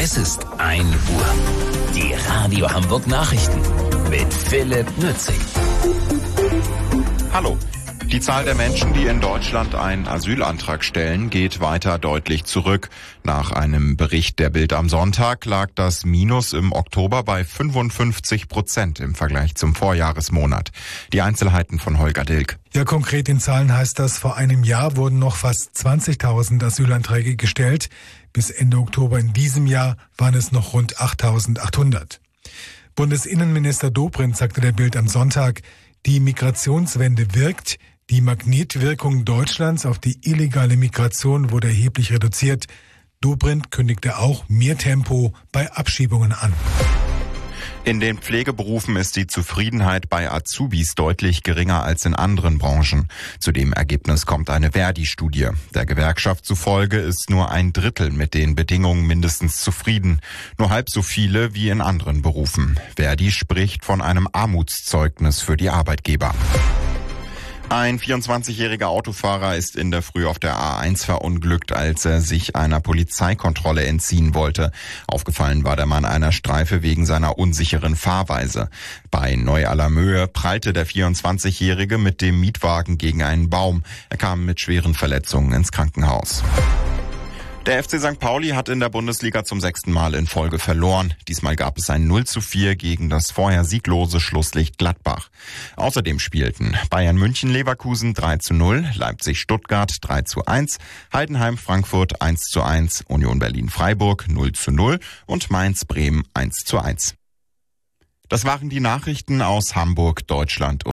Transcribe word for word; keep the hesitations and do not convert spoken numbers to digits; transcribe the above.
Es ist ein Uhr. Die Radio Hamburg Nachrichten mit Philipp Nützig. Hallo. Die Zahl der Menschen, die in Deutschland einen Asylantrag stellen, geht weiter deutlich zurück. Nach einem Bericht der Bild am Sonntag lag das Minus im Oktober bei fünfundfünfzig Prozent im Vergleich zum Vorjahresmonat. Die Einzelheiten von Holger Dilk. Ja, konkret in Zahlen heißt das, vor einem Jahr wurden noch fast zwanzigtausend Asylanträge gestellt. Bis Ende Oktober in diesem Jahr waren es noch rund achttausendachthundert. Bundesinnenminister Dobrindt sagte der Bild am Sonntag, die Migrationswende wirkt. Die Magnetwirkung Deutschlands auf die illegale Migration wurde erheblich reduziert. Dobrindt kündigte auch mehr Tempo bei Abschiebungen an. In den Pflegeberufen ist die Zufriedenheit bei Azubis deutlich geringer als in anderen Branchen. Zu dem Ergebnis kommt eine Verdi-Studie. Der Gewerkschaft zufolge ist nur ein Drittel mit den Bedingungen mindestens zufrieden. Nur halb so viele wie in anderen Berufen. Verdi spricht von einem Armutszeugnis für die Arbeitgeber. Ein vierundzwanzigjähriger Autofahrer ist in der Früh auf der A eins verunglückt, als er sich einer Polizeikontrolle entziehen wollte. Aufgefallen war der Mann einer Streife wegen seiner unsicheren Fahrweise. Bei Neu-Allermöhe prallte der vierundzwanzigjährige mit dem Mietwagen gegen einen Baum. Er kam mit schweren Verletzungen ins Krankenhaus. Der F C Sankt Pauli hat in der Bundesliga zum sechsten Mal in Folge verloren. Diesmal gab es ein null zu vier gegen das vorher sieglose Schlusslicht Gladbach. Außerdem spielten Bayern München Leverkusen drei zu null, Leipzig Stuttgart drei zu eins, Heidenheim Frankfurt eins zu eins, Union Berlin Freiburg null zu null und Mainz Bremen eins zu eins. Das waren die Nachrichten aus Hamburg, Deutschland.